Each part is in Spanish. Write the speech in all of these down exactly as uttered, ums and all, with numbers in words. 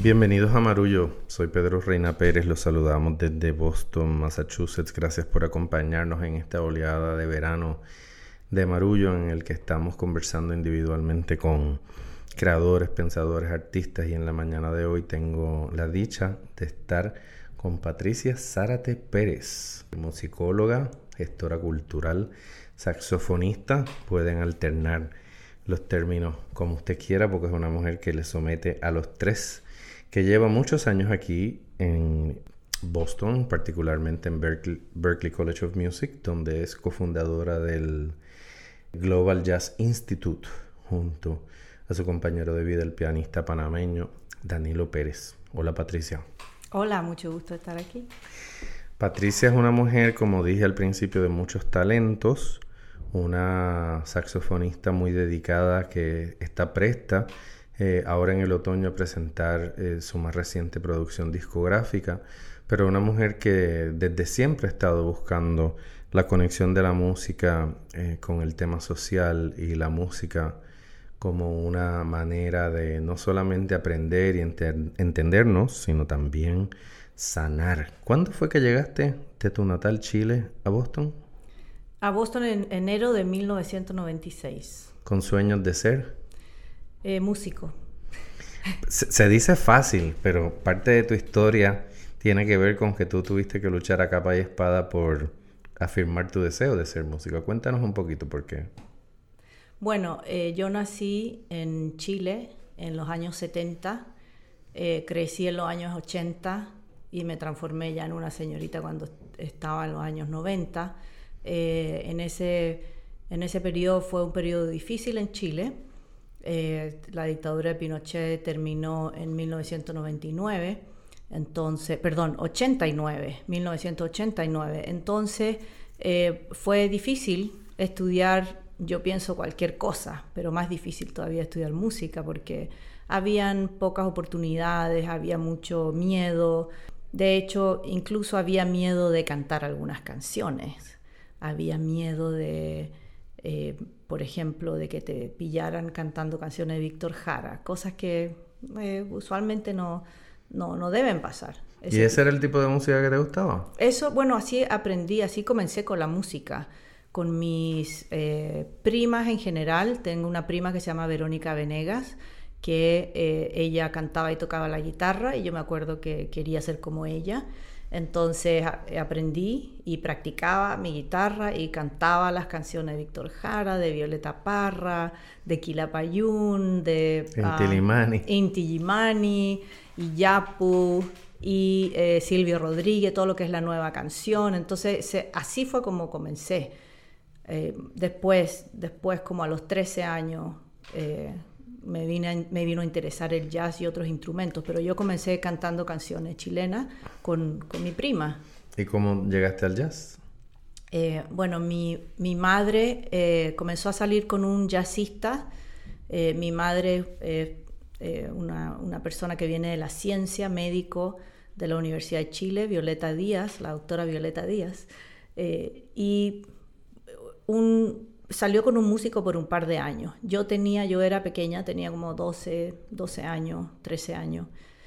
Bienvenidos a Marullo, soy Pedro Reina Pérez, los saludamos desde Boston, Massachusetts. Gracias por acompañarnos en esta oleada de verano de Marullo en el que estamos conversando individualmente con creadores, pensadores, artistas, y en la mañana de hoy tengo la dicha de estar con Patricia Zárate Pérez, musicóloga, gestora cultural, saxofonista. Pueden alternar los términos como usted quiera porque es una mujer que le somete a los tres, que lleva muchos años aquí en Boston, particularmente en Berkeley, Berklee College of Music, donde es cofundadora del Global Jazz Institute, junto a su compañero de vida, el pianista panameño Danilo Pérez. Hola, Patricia. Hola, mucho gusto estar aquí. Patricia es una mujer, como dije al principio, de muchos talentos, una saxofonista muy dedicada que está presta Eh, ahora en el otoño a presentar eh, su más reciente producción discográfica, pero una mujer que desde siempre ha estado buscando la conexión de la música eh, con el tema social y la música como una manera de no solamente aprender y enter- entendernos, sino también sanar. ¿Cuándo fue que llegaste de tu natal Chile a Boston? A Boston en enero de mil novecientos noventa y seis. ¿Con sueños de ser? Eh, músico. Se, se dice fácil, pero parte de tu historia tiene que ver con que tú tuviste que luchar a capa y espada por afirmar tu deseo de ser músico. Cuéntanos un poquito por qué. Bueno, eh, yo nací en Chile en los años setenta, eh, crecí en los años ochenta y me transformé ya en una señorita cuando estaba en los años noventa. Eh, en ese, en ese periodo fue un periodo difícil en Chile. Eh, la dictadura de Pinochet terminó en mil novecientos noventa y nueve, entonces, perdón, ochenta y nueve, mil novecientos ochenta y nueve. Entonces eh, fue difícil estudiar, yo pienso cualquier cosa, pero más difícil todavía estudiar música porque habían pocas oportunidades, había mucho miedo. De hecho, incluso había miedo de cantar algunas canciones, había miedo de... Eh, por ejemplo, de que te pillaran cantando canciones de Víctor Jara, cosas que eh, usualmente no, no, no deben pasar. Ese ¿Y ese tipo. Era el tipo de música que te gustaba? Eso, bueno, así aprendí, así comencé con la música, con mis eh, primas en general. Tengo una prima que se llama Verónica Venegas, que eh, ella cantaba y tocaba la guitarra, y yo me acuerdo que quería ser como ella. Entonces a, aprendí y practicaba mi guitarra y cantaba las canciones de Víctor Jara, de Violeta Parra, de Quilapayún, de Inti Illimani, uh, Inti Illimani, y Yapu y eh, Silvio Rodríguez, todo lo que es la nueva canción. Entonces se, así fue como comencé. Eh, después, después, como a los trece años, eh, Me, vine, me vino a interesar el jazz y otros instrumentos, pero yo comencé cantando canciones chilenas con, con mi prima. ¿Y cómo llegaste al jazz? Eh, bueno, mi, mi madre eh, comenzó a salir con un jazzista. Eh, mi madre es eh, eh, una, una persona que viene de la ciencia, médico de la Universidad de Chile, Violeta Díaz, la doctora Violeta Díaz, eh, y un... salió con un músico por un par de años. Yo tenía, yo era pequeña, tenía como doce, doce años, trece años.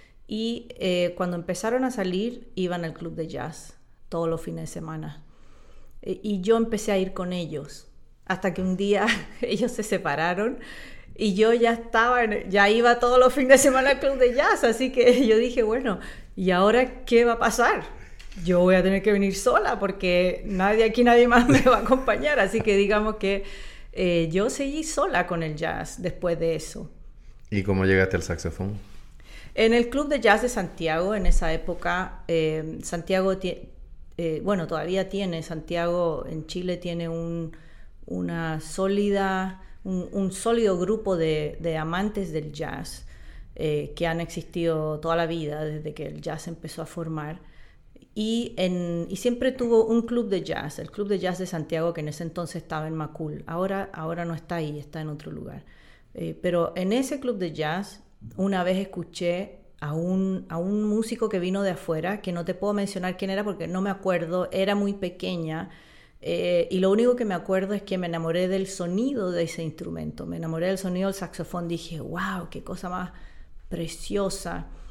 Y eh, cuando empezaron a salir, iban al club de jazz todos los fines de semana. Eh, y yo empecé a ir con ellos. Hasta que un día ellos se separaron y yo ya estaba, en, ya iba todos los fines de semana al club de jazz. Así que yo dije, bueno, ¿y ahora qué va a pasar? Yo voy a tener que venir sola porque nadie aquí, nadie más me va a acompañar. Así que digamos que eh, yo seguí sola con el jazz después de eso. ¿Y cómo llegaste al saxofón? En el Club de Jazz de Santiago, en esa época, eh, Santiago, tie- eh, bueno, todavía tiene, Santiago en Chile tiene un, una sólida, un, un sólido grupo de, de amantes del jazz eh, que han existido toda la vida desde que el jazz empezó a formar. Y, en, y siempre tuvo un club de jazz, el Club de Jazz de Santiago, que en ese entonces estaba en Macul. Ahora, ahora no está ahí, está en otro lugar. Eh, pero en ese club de jazz, una vez escuché a un, a un músico que vino de afuera, que no te puedo mencionar quién era porque no me acuerdo, era muy pequeña. Eh, y lo único que me acuerdo es que me enamoré del sonido de ese instrumento. Me enamoré del sonido del saxofón. Dije, wow, qué cosa más preciosa.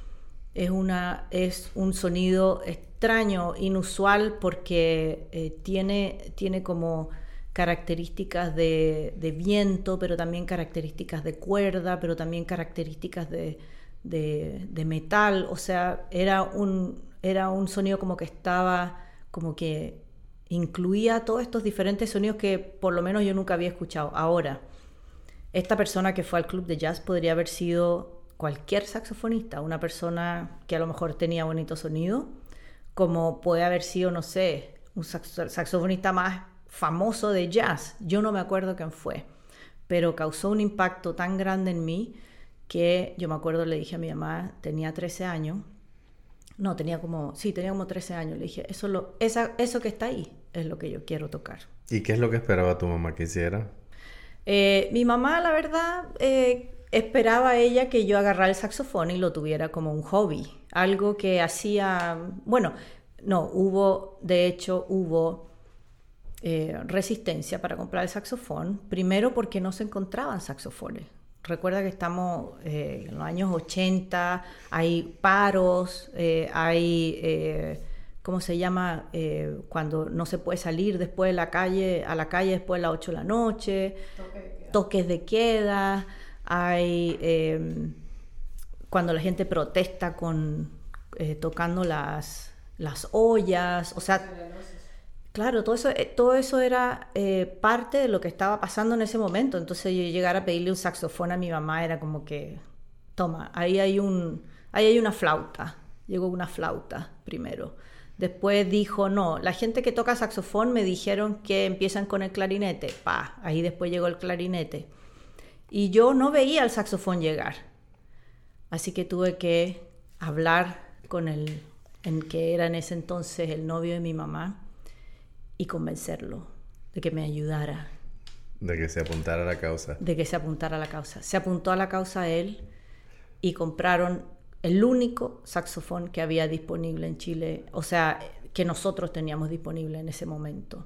Es, una, es un sonido extraño, inusual, porque eh, tiene, tiene como características de, de viento, pero también características de cuerda, pero también características de, de, de metal. O sea, era un, era un sonido como que estaba, como que incluía todos estos diferentes sonidos que por lo menos yo nunca había escuchado. Ahora, esta persona que fue al club de jazz podría haber sido cualquier saxofonista, una persona que a lo mejor tenía bonito sonido, como puede haber sido, no sé, un saxo- saxofonista más famoso de jazz. Yo no me acuerdo quién fue, pero causó un impacto tan grande en mí que yo me acuerdo, le dije a mi mamá, tenía trece años, no, tenía como, sí, tenía como trece años, le dije, eso, lo, esa, eso que está ahí es lo que yo quiero tocar. ¿Y qué es lo que esperaba tu mamá que hiciera? Eh, mi mamá, la verdad, eh, esperaba ella que yo agarrara el saxofón y lo tuviera como un hobby, algo que hacía, bueno, no, hubo, de hecho, hubo eh, resistencia para comprar el saxofón, primero porque no se encontraban saxofones. Recuerda que estamos eh, en los años ochenta, hay paros, eh, hay, eh, ¿cómo se llama? Eh, cuando no se puede salir después de la calle, a la calle después de las ocho de la noche, toques de queda, hay eh, cuando la gente protesta con eh, tocando las, las ollas, o sea, claro, todo eso, todo eso era eh, parte de lo que estaba pasando en ese momento. Entonces yo llegar a pedirle un saxofón a mi mamá era como que, toma, ahí hay, un, ahí hay una flauta. Llegó una flauta primero. Después dijo, no, la gente que toca saxofón me dijeron que empiezan con el clarinete. Pa, ahí después llegó el clarinete. Y yo no veía el saxofón llegar. Así que tuve que hablar con el, en que era en ese entonces el novio de mi mamá, y convencerlo de que me ayudara. De que se apuntara a la causa. De que se apuntara a la causa. Se apuntó a la causa él y compraron el único saxofón que había disponible en Chile, o sea, que nosotros teníamos disponible en ese momento.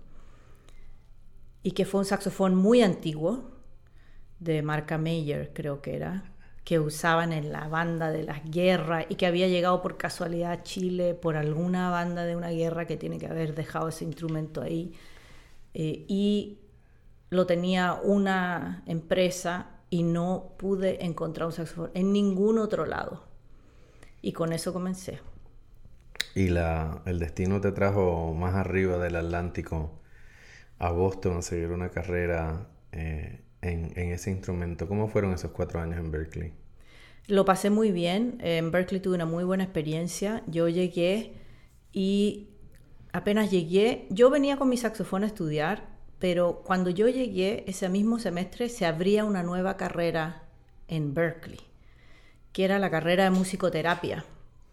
Y que fue un saxofón muy antiguo, de marca Mayer, creo que era, que usaban en la banda de las guerras y que había llegado por casualidad a Chile por alguna banda de una guerra que tiene que haber dejado ese instrumento ahí. Eh, y lo tenía una empresa y no pude encontrar un saxofón en ningún otro lado. Y con eso comencé. ¿Y la, el destino te trajo más arriba del Atlántico a Boston a seguir una carrera eh, en, en ese instrumento? ¿Cómo fueron esos cuatro años en Berklee? Lo pasé muy bien. En Berklee tuve una muy buena experiencia. Yo llegué y apenas llegué, yo venía con mi saxofón a estudiar, pero cuando yo llegué ese mismo semestre se abría una nueva carrera en Berklee, que era la carrera de musicoterapia.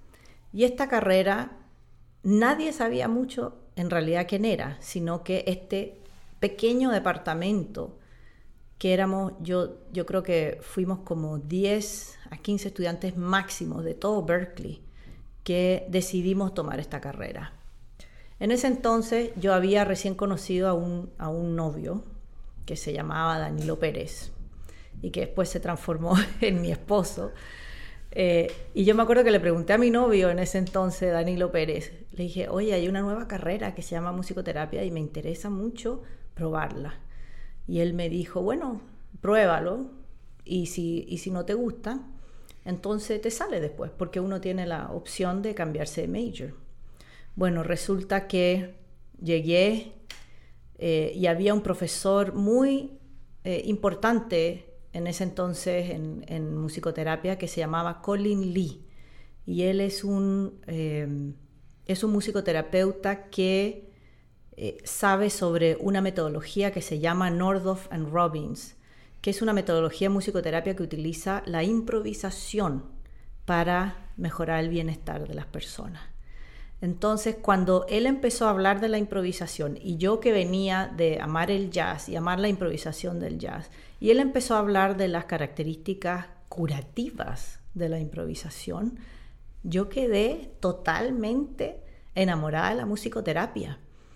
Y esta carrera nadie sabía mucho en realidad quién era, sino que este pequeño departamento que éramos, yo, yo creo que fuimos como diez a quince estudiantes máximos de todo Berklee que decidimos tomar esta carrera. En ese entonces yo había recién conocido a un, a un novio que se llamaba Danilo Pérez y que después se transformó en mi esposo. Eh, y yo me acuerdo que le pregunté a mi novio en ese entonces, Danilo Pérez, le dije, oye, hay una nueva carrera que se llama musicoterapia y me interesa mucho probarla. Y él me dijo, bueno, pruébalo y si, y si no te gusta, entonces te sale después, porque uno tiene la opción de cambiarse de major. Bueno, resulta que llegué eh, y había un profesor muy eh, importante en ese entonces en, en musicoterapia que se llamaba Colin Lee. Y él es un, eh, es un musicoterapeuta que eh, sabe sobre una metodología que se llama Northoff and Robbins, que es una metodología de musicoterapia que utiliza la improvisación para mejorar el bienestar de las personas. Entonces, cuando él empezó a hablar de la improvisación, y yo que venía de amar el jazz y amar la improvisación del jazz, y él empezó a hablar de las características curativas de la improvisación, yo quedé totalmente enamorada de la musicoterapia.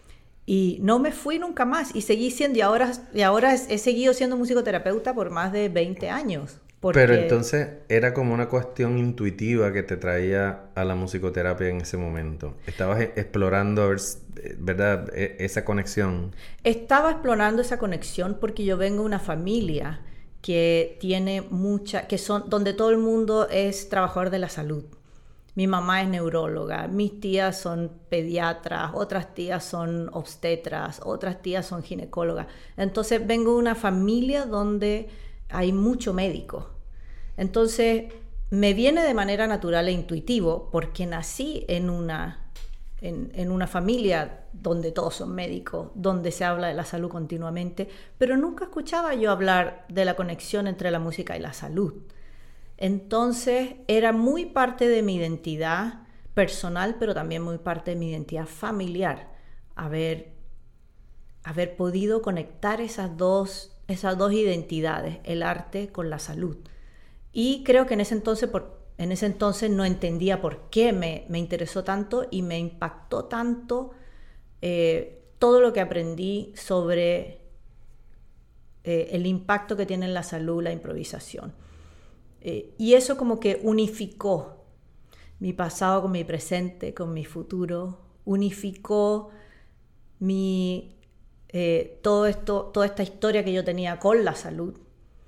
Y no me fui nunca más, y seguí siendo, y ahora, y ahora he seguido siendo musicoterapeuta por más de veinte años, Porque Pero entonces era como una cuestión intuitiva que te traía a la musicoterapia en ese momento. Estabas e- explorando, a ver, s- eh, ¿verdad? E- esa conexión. estaba explorando esa conexión porque yo vengo de una familia que tiene mucha, que son, donde todo el mundo es trabajador de la salud. Mi mamá es neuróloga, mis tías son pediatras, otras tías son obstetras, otras tías son ginecólogas. Entonces vengo de una familia donde hay mucho médico. Entonces me viene de manera natural e intuitivo porque nací en una, en, en una familia donde todos son médicos, donde se habla de la salud continuamente, pero nunca escuchaba yo hablar de la conexión entre la música y la salud. Entonces era muy parte de mi identidad personal, pero también muy parte de mi identidad familiar, haber, haber podido conectar esas dos, esas dos identidades, el arte con la salud. Y creo que en ese entonces, por, en ese entonces no entendía por qué me, me interesó tanto y me impactó tanto eh, todo lo que aprendí sobre eh, el impacto que tiene en la salud la improvisación. Eh, y eso como que unificó mi pasado con mi presente, con mi futuro, unificó mi, eh, todo esto, toda esta historia que yo tenía con la salud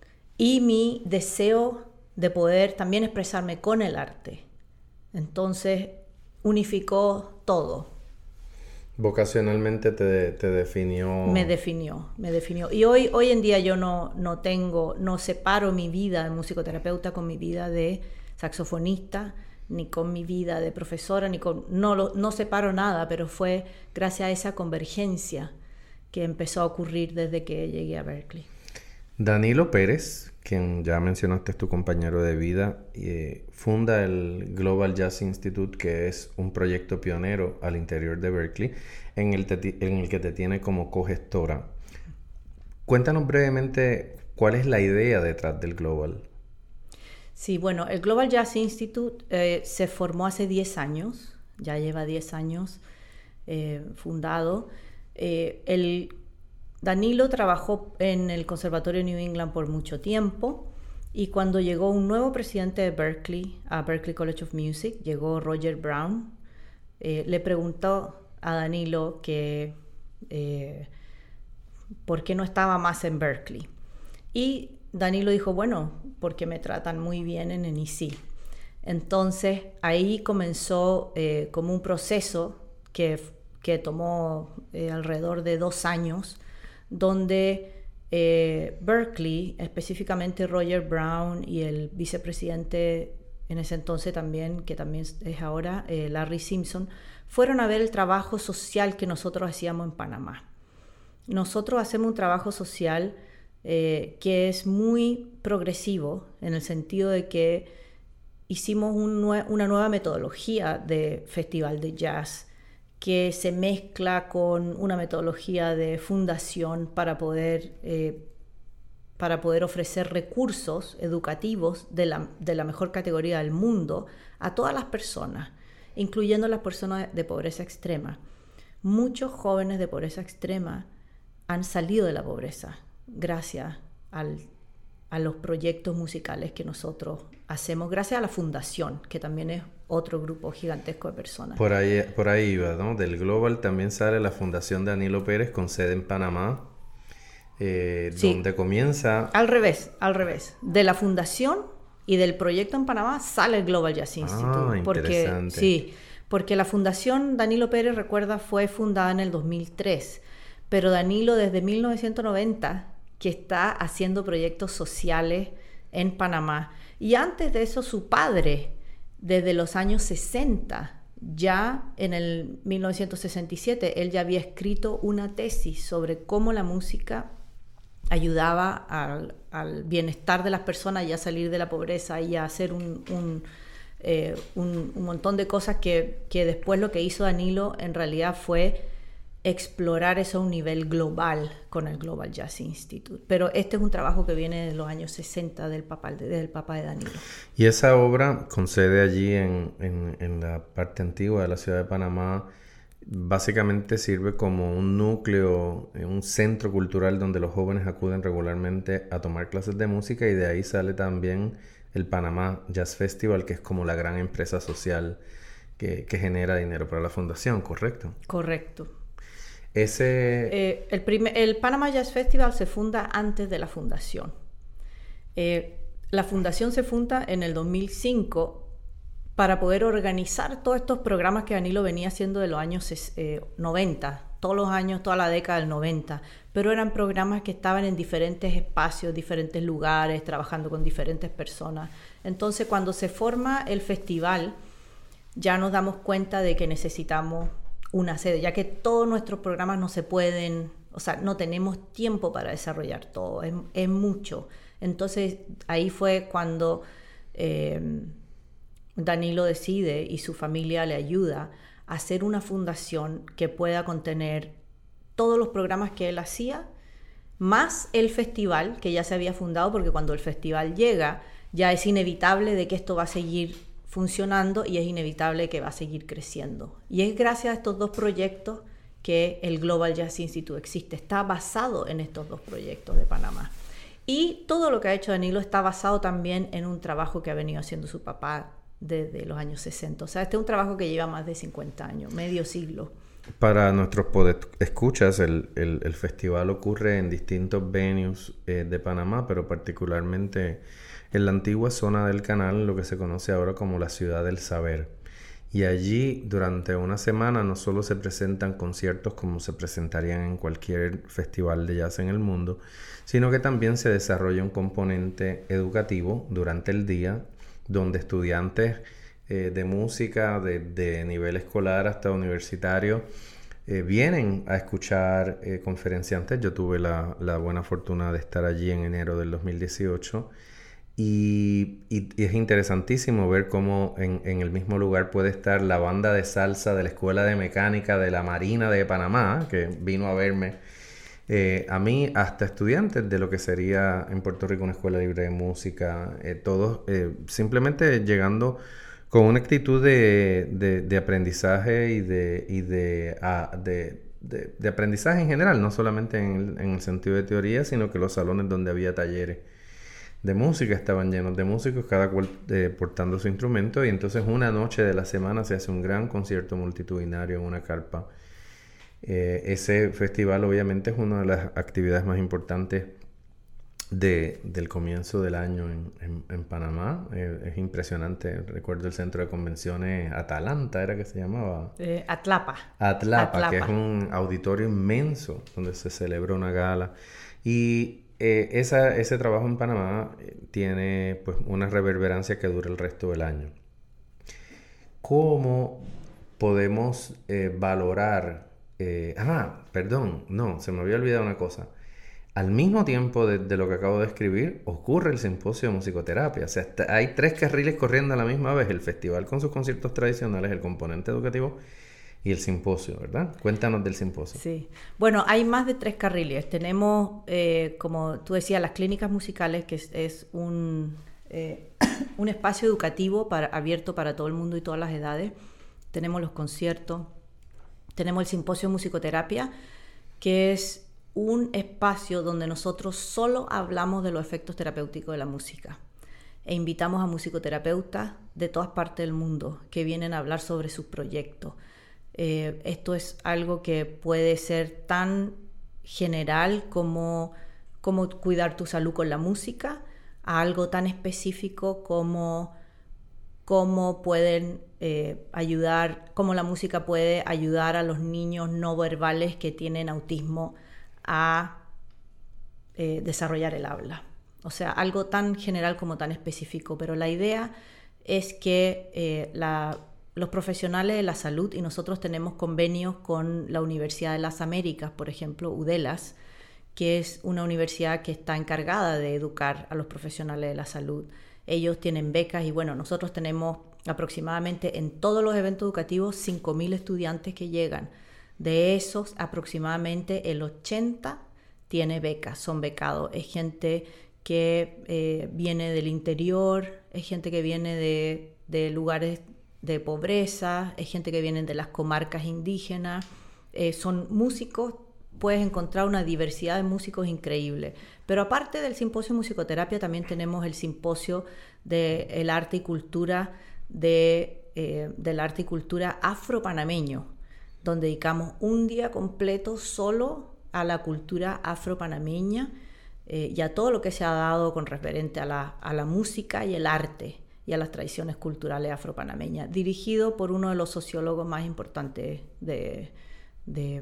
y mi deseo de poder también expresarme con el arte. Entonces unificó todo. Vocacionalmente te, te definió. Me definió, me definió. Y hoy, hoy en día yo no, no tengo, no separo mi vida de musicoterapeuta con mi vida de saxofonista, ni con mi vida de profesora, ni con, no, lo, no separo nada, pero fue gracias a esa convergencia que empezó a ocurrir desde que llegué a Berklee. Danilo Pérez, quien ya mencionaste es tu compañero de vida, eh, funda el Global Jazz Institute, que es un proyecto pionero al interior de Berklee, en el, te, en el que te tiene como cogestora. Cuéntanos brevemente cuál es la idea detrás del Global. Sí, bueno, el Global Jazz Institute eh, se formó hace diez años, ya lleva diez años eh, fundado. Eh, el Danilo trabajó en el Conservatorio New England por mucho tiempo y cuando llegó un nuevo presidente de Berklee, a Berklee College of Music, llegó Roger Brown, eh, le preguntó a Danilo que eh, por qué no estaba más en Berklee. Y Danilo dijo, bueno, porque me tratan muy bien en N I C. Entonces ahí comenzó eh, como un proceso que, que tomó eh, alrededor de dos años, donde eh, Berklee, específicamente Roger Brown y el vicepresidente en ese entonces también, que también es ahora, eh, Larry Simpson, fueron a ver el trabajo social que nosotros hacíamos en Panamá. Nosotros hacemos un trabajo social eh, que es muy progresivo, en el sentido de que hicimos un nue- una nueva metodología de festival de jazz, que se mezcla con una metodología de fundación para poder, eh, para poder ofrecer recursos educativos de la, de la mejor categoría del mundo a todas las personas, incluyendo las personas de pobreza extrema. Muchos jóvenes de pobreza extrema han salido de la pobreza gracias al, a los proyectos musicales que nosotros hacemos, gracias a la fundación, que también es otro grupo gigantesco de personas. Por ahí, por ahí iba, ¿no? Del Global también sale la Fundación Danilo Pérez con sede en Panamá, eh, Sí. donde comienza... Al revés, al revés. De la fundación y del proyecto en Panamá sale el Global Jazz Institute. Ah, porque, interesante. sí, porque la fundación Danilo Pérez, recuerda, fue fundada en el dos mil tres, pero Danilo desde mil novecientos noventa que está haciendo proyectos sociales en Panamá. Y antes de eso su padre, desde los años sesenta, ya en el mil novecientos sesenta y siete, él ya había escrito una tesis sobre cómo la música ayudaba al, al bienestar de las personas y a salir de la pobreza y a hacer un, un, eh, un, un montón de cosas que, que después lo que hizo Danilo en realidad fue explorar eso a un nivel global con el Global Jazz Institute. Pero este es un trabajo que viene de los años sesenta del papá, del papá de Danilo. Y esa obra, con sede allí en, en, en la parte antigua de la ciudad de Panamá, básicamente sirve como un núcleo, un centro cultural donde los jóvenes acuden regularmente a tomar clases de música, y de ahí sale también el Panamá Jazz Festival, que es como la gran empresa social que, que genera dinero para la fundación, ¿correcto? Correcto. Ese... Eh, el, primer, el Panama Jazz Festival se funda antes de la fundación. Eh, la fundación se funda en el dos mil cinco para poder organizar todos estos programas que Danilo venía haciendo de los años eh, noventa, todos los años, toda la década del noventa, pero eran programas que estaban en diferentes espacios, diferentes lugares, trabajando con diferentes personas. Entonces, cuando se forma el festival, ya nos damos cuenta de que necesitamos una sede, ya que todos nuestros programas no se pueden, o sea, no tenemos tiempo para desarrollar todo, es, es mucho. Entonces, ahí fue cuando eh, Danilo decide, y su familia le ayuda, a hacer una fundación que pueda contener todos los programas que él hacía, más el festival que ya se había fundado, porque cuando el festival llega, ya es inevitable de que esto va a seguir funcionando y es inevitable que va a seguir creciendo. Y es gracias a estos dos proyectos que el Global Jazz Institute existe. Está basado en estos dos proyectos de Panamá. Y todo lo que ha hecho Danilo está basado también en un trabajo que ha venido haciendo su papá desde los años sesenta. O sea, este es un trabajo que lleva más de cincuenta años, medio siglo. Para nuestros podescuchas, el, el, el festival ocurre en distintos venues eh, de Panamá, pero particularmente en la antigua zona del canal, lo que se conoce ahora como la Ciudad del Saber. Y allí, durante una semana, no solo se presentan conciertos como se presentarían en cualquier festival de jazz en el mundo, sino que también se desarrolla un componente educativo durante el día, donde estudiantes eh, de música de, de nivel escolar hasta universitario eh, vienen a escuchar eh, conferenciantes. Yo tuve la, la buena fortuna de estar allí en enero del dos mil dieciocho. Y, y, y es interesantísimo ver cómo en, en el mismo lugar puede estar la banda de salsa de la Escuela de Mecánica de la Marina de Panamá, que vino a verme eh, a mí, hasta estudiantes de lo que sería en Puerto Rico una escuela libre de música, eh, todos eh, simplemente llegando con una actitud de, de, de aprendizaje y, de, y de, a, de, de, de aprendizaje en general, no solamente en el, en el sentido de teoría, sino que los salones donde había talleres de música estaban llenos de músicos, cada cual eh, portando su instrumento, y entonces una noche de la semana se hace un gran concierto multitudinario en una carpa. Eh, ese festival obviamente es una de las actividades más importantes de, del comienzo del año en, en, en Panamá. Eh, es impresionante. Recuerdo el centro de convenciones Atalanta, ¿era que se llamaba? Eh, Atlapa. Atlapa. Atlapa, que es Atlapa. un auditorio inmenso donde se celebró una gala. Y Eh, esa, ese trabajo en Panamá eh, tiene pues una reverberancia que dura el resto del año. ¿Cómo podemos eh, valorar? Eh, ah, perdón, no, se me había olvidado una cosa. Al mismo tiempo de, de lo que acabo de escribir, ocurre el simposio de musicoterapia. O sea, está, hay tres carriles corriendo a la misma vez: el festival con sus conciertos tradicionales, el componente educativo y el simposio, ¿verdad? Cuéntanos del simposio. Sí. Bueno, hay más de tres carriles. Tenemos, eh, como tú decías, las clínicas musicales, que es, es un, eh, un espacio educativo para, abierto para todo el mundo y todas las edades. Tenemos los conciertos. Tenemos el simposio de musicoterapia, que es un espacio donde nosotros solo hablamos de los efectos terapéuticos de la música. E invitamos a musicoterapeutas de todas partes del mundo que vienen a hablar sobre sus proyectos. Eh, esto es algo que puede ser tan general como, como cuidar tu salud con la música, a algo tan específico como cómo pueden eh, ayudar, cómo la música puede ayudar a los niños no verbales que tienen autismo a eh, desarrollar el habla. O sea, algo tan general como tan específico, pero la idea es que eh, la los profesionales de la salud, y nosotros tenemos convenios con la Universidad de las Américas, por ejemplo, UDELAS, que es una universidad que está encargada de educar a los profesionales de la salud. Ellos tienen becas y bueno, nosotros tenemos aproximadamente en todos los eventos educativos cinco mil estudiantes que llegan. De esos, aproximadamente el ochenta tiene becas, son becados. Es gente que eh, viene del interior, es gente que viene de, de lugares de pobreza, es gente que viene de las comarcas indígenas, eh, son músicos, puedes encontrar una diversidad de músicos increíble. Pero aparte del simposio de musicoterapia, también tenemos el simposio del arte y cultura, de, eh, del arte y cultura afro-panameño, donde dedicamos un día completo solo a la cultura afro-panameña eh, y a todo lo que se ha dado con referente a la, a la música y el arte y a las tradiciones culturales afro-panameñas, dirigido por uno de los sociólogos más importantes de... de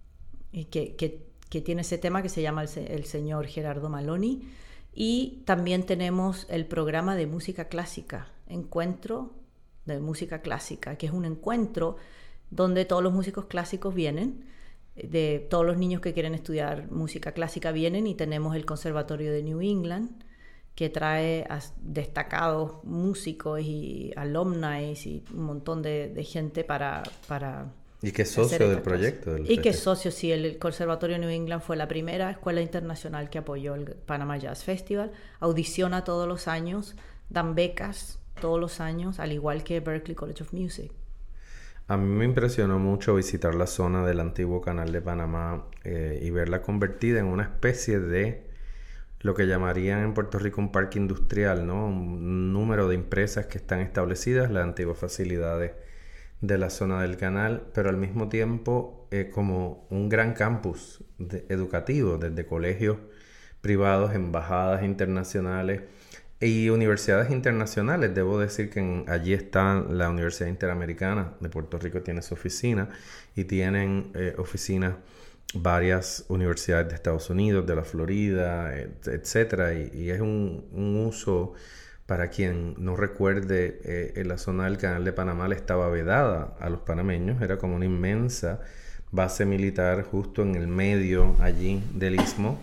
Que, que, que tiene ese tema, que se llama el, el señor Gerardo Maloni. Y también tenemos el programa de música clásica, Encuentro de Música Clásica, que es un encuentro donde todos los músicos clásicos vienen, de todos los niños que quieren estudiar música clásica vienen, y tenemos el Conservatorio de New England, que trae a destacados músicos y alumni y un montón de, de gente para... para Y que es socio del proyecto. Del y que es socio, sí. El, el Conservatorio New England fue la primera escuela internacional que apoyó el Panama Jazz Festival. Audiciona todos los años, dan becas todos los años, al igual que Berklee College of Music. A mí me impresionó mucho visitar la zona del antiguo Canal de Panamá eh, y verla convertida en una especie de lo que llamarían en Puerto Rico un parque industrial, ¿no? Un número de empresas que están establecidas, las antiguas facilidades de la zona del canal, pero al mismo tiempo eh, como un gran campus de, educativo, desde colegios privados, embajadas internacionales y universidades internacionales. Debo decir que en, allí está la Universidad Interamericana de Puerto Rico, tiene su oficina, y tienen eh, oficinas varias universidades de Estados Unidos, de la Florida, et, etcétera, y, y es un, un uso... Para quien no recuerde, eh, en la zona del Canal de Panamá le estaba vedada a los panameños. Era como una inmensa base militar justo en el medio allí del istmo.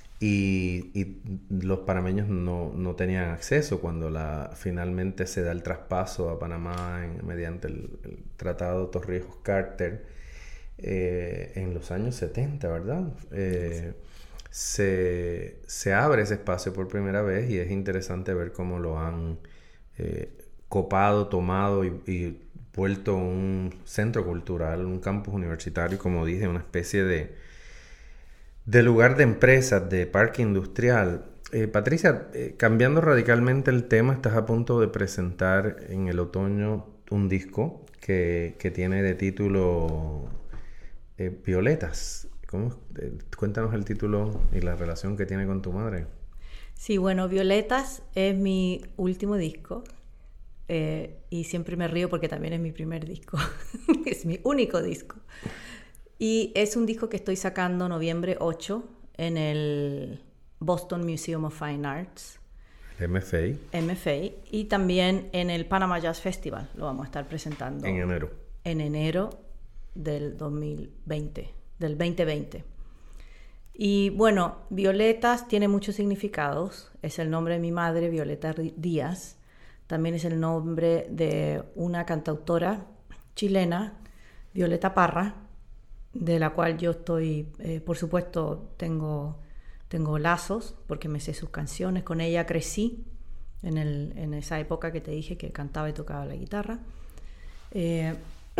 Y, y los panameños no, no tenían acceso cuando la, finalmente se da el traspaso a Panamá en, mediante el, el Tratado Torrijos-Carter eh, en los años setenta, ¿verdad? Eh, sí. Se, se abre ese espacio por primera vez y es interesante ver cómo lo han eh, copado, tomado y, y vuelto un centro cultural, un campus universitario, como dije, una especie de, de lugar de empresas, de parque industrial. Eh, Patricia, eh, cambiando radicalmente el tema, estás a punto de presentar en el otoño un disco que, que tiene de título eh, Violetas. ¿Cómo? Eh, cuéntanos el título y la relación que tiene con tu madre. Sí, bueno, Violetas es mi último disco eh, y siempre me río porque también es mi primer disco. Es mi único disco. Y es un disco que estoy sacando noviembre ocho en el Boston Museum of Fine Arts. M F A. M F A. Y también en el Panama Jazz Festival. Lo vamos a estar presentando. En enero. En enero del dos mil veinte. Del veinte veinte. Y bueno, Violetas tiene muchos significados. Es el nombre de mi madre, Violeta Díaz. También es el nombre de una cantautora chilena, Violeta Parra, de la cual yo estoy, eh, por supuesto, tengo, tengo lazos, porque me sé sus canciones. Con ella crecí en, el, en esa época que te dije que cantaba y tocaba la guitarra. Eh,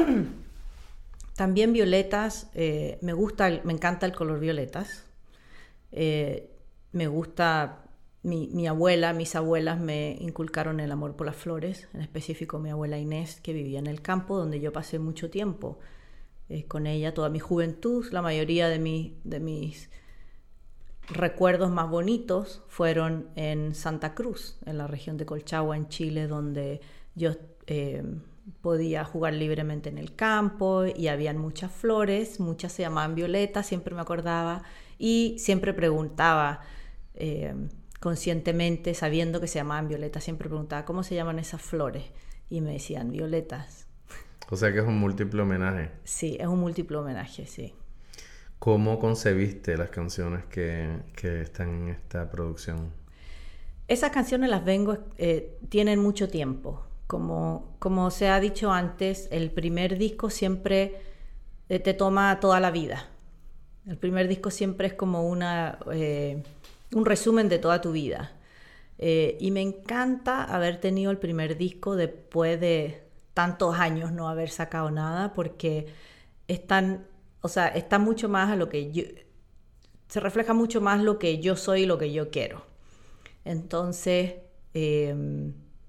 También violetas, eh, me gusta, me encanta el color violetas. Eh, me gusta, mi, mi abuela, mis abuelas me inculcaron el amor por las flores, en específico mi abuela Inés, que vivía en el campo, donde yo pasé mucho tiempo eh, con ella, toda mi juventud. La mayoría de, mi, de mis recuerdos más bonitos fueron en Santa Cruz, en la región de Colchagua, en Chile, donde yo... Eh, podía jugar libremente en el campo y habían muchas flores, muchas se llamaban violetas, siempre me acordaba y siempre preguntaba eh, conscientemente, sabiendo que se llamaban violetas, siempre preguntaba ¿cómo se llaman esas flores? Y me decían violetas. O sea que es un múltiplo homenaje. Sí, es un múltiplo homenaje, sí. ¿Cómo concebiste las canciones que, que están en esta producción? Esas canciones las vengo, eh, tienen mucho tiempo. Como, como se ha dicho antes, el primer disco siempre eh, te toma toda la vida. El primer disco siempre es como una, eh, un resumen de toda tu vida. Eh, y me encanta haber tenido el primer disco después de tantos años no haber sacado nada, porque están, o sea, está mucho más a lo que yo, se refleja mucho más lo que yo soy y lo que yo quiero. Entonces, eh,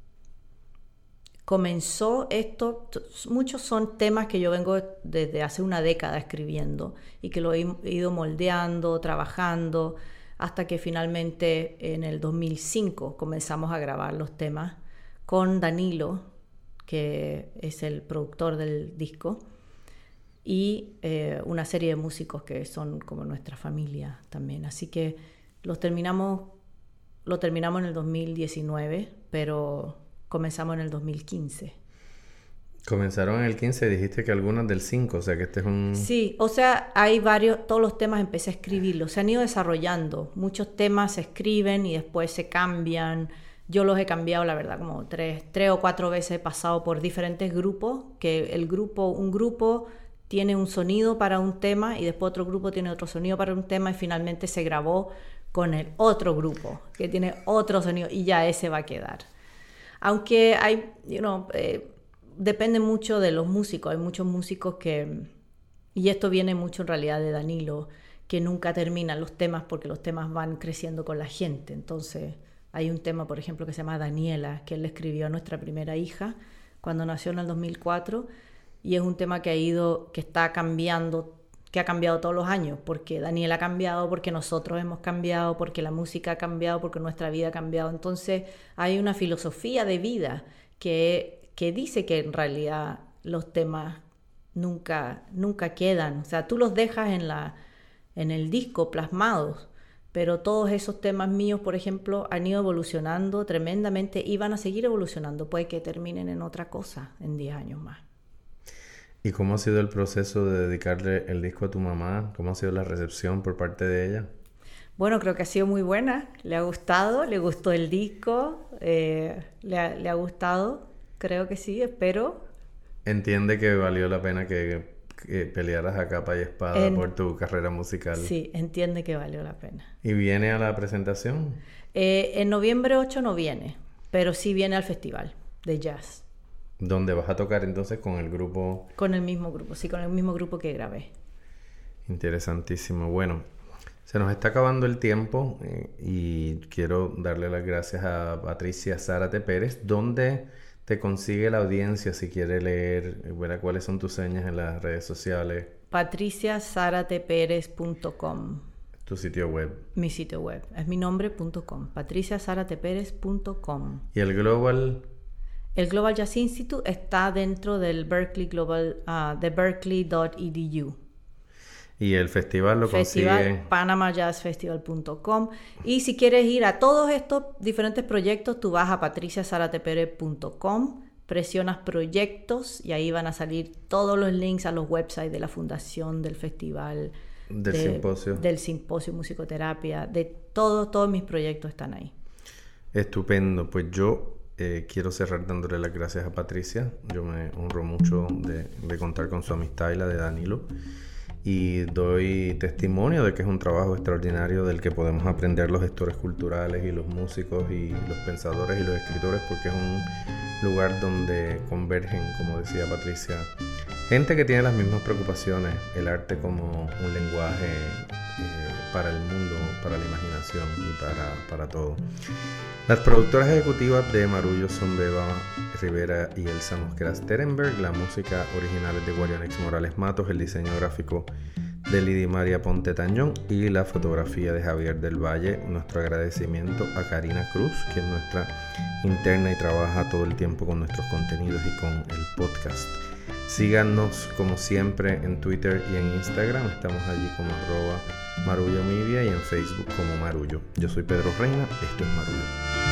comenzó esto, muchos son temas que yo vengo desde hace una década escribiendo y que lo he ido moldeando, trabajando, hasta que finalmente en el dos mil cinco comenzamos a grabar los temas con Danilo, que es el productor del disco, y eh, una serie de músicos que son como nuestra familia también. Así que los terminamos, lo terminamos en el dos mil diecinueve, pero comenzamos en el dos mil quince. Comenzaron en el quince, dijiste que algunas del cinco, o sea que este es un... Sí, o sea, hay varios, todos los temas empecé a escribirlos, se han ido desarrollando. Muchos temas se escriben y después se cambian. Yo los he cambiado, la verdad, como tres, tres o cuatro veces he pasado por diferentes grupos, que el grupo, un grupo tiene un sonido para un tema y después otro grupo tiene otro sonido para un tema y finalmente se grabó con el otro grupo que tiene otro sonido y ya ese va a quedar. Aunque hay, you know, eh, depende mucho de los músicos. Hay muchos músicos que, y esto viene mucho en realidad de Danilo, que nunca terminan los temas porque los temas van creciendo con la gente. Entonces hay un tema, por ejemplo, que se llama Daniela, que él le escribió a nuestra primera hija cuando nació en el dos mil cuatro, y es un tema que ha ido, que está cambiando, que ha cambiado todos los años, porque Daniela ha cambiado, porque nosotros hemos cambiado, porque la música ha cambiado, porque nuestra vida ha cambiado. Entonces hay una filosofía de vida que, que dice que en realidad los temas nunca, nunca quedan. O sea, tú los dejas en, la, en el disco plasmados, pero todos esos temas míos, por ejemplo, han ido evolucionando tremendamente y van a seguir evolucionando. Puede que terminen en otra cosa en diez años más. ¿Y cómo ha sido el proceso de dedicarle el disco a tu mamá? ¿Cómo ha sido la recepción por parte de ella? Bueno, creo que ha sido muy buena. Le ha gustado, le gustó el disco, eh, le, ha, le ha gustado, creo que sí, espero. ¿Entiende que valió la pena que, que pelearas a capa y espada en, por tu carrera musical? Sí, entiende que valió la pena. ¿Y viene a la presentación? Eh, en noviembre ocho no viene, pero sí viene al festival de jazz. ¿Dónde vas a tocar entonces con el grupo? Con el mismo grupo, sí, con el mismo grupo que grabé. Interesantísimo. Bueno, se nos está acabando el tiempo eh, y quiero darle las gracias a Patricia Zárate Pérez. ¿Dónde te consigue la audiencia si quiere leer, ver cuáles son tus señas en las redes sociales? patricia zárate pérez punto com. Tu sitio web. Mi sitio web, es mi nombre punto com, patricia zárate pérez punto com. ¿Y el Global? El Global Jazz Institute está dentro del Berklee Global, uh, de berkeley punto e d u. Y el festival lo festival, consigue... panama jazz festival punto com. Y si quieres ir a todos estos diferentes proyectos, tú vas a patricia zárate pérez punto com, presionas proyectos y ahí van a salir todos los links a los websites de la fundación, del festival, del de, simposio. Del simposio musicoterapia, de todos, todos mis proyectos están ahí. Estupendo, pues yo... Eh, quiero cerrar dándole las gracias a Patricia. Yo me honro mucho de, de contar con su amistad y la de Danilo. Y doy testimonio de que es un trabajo extraordinario del que podemos aprender los gestores culturales y los músicos y los pensadores y los escritores, porque es un lugar donde convergen, como decía Patricia, gente que tiene las mismas preocupaciones, el arte como un lenguaje eh, para el mundo, para la imaginación y para, para todo. Las productoras ejecutivas de Marullo son Beba Rivera y Elsa Mosquera Sterenberg. La música original es de Guarionex Morales Matos, el diseño gráfico de Lidia María Ponte Tañón y la fotografía de Javier del Valle. Nuestro agradecimiento a Karina Cruz, que es nuestra interna y trabaja todo el tiempo con nuestros contenidos y con el podcast. Síganos como siempre en Twitter y en Instagram. Estamos allí como arroba Marullo Media y en Facebook como Marullo. Yo soy Pedro Reina, esto es Marullo.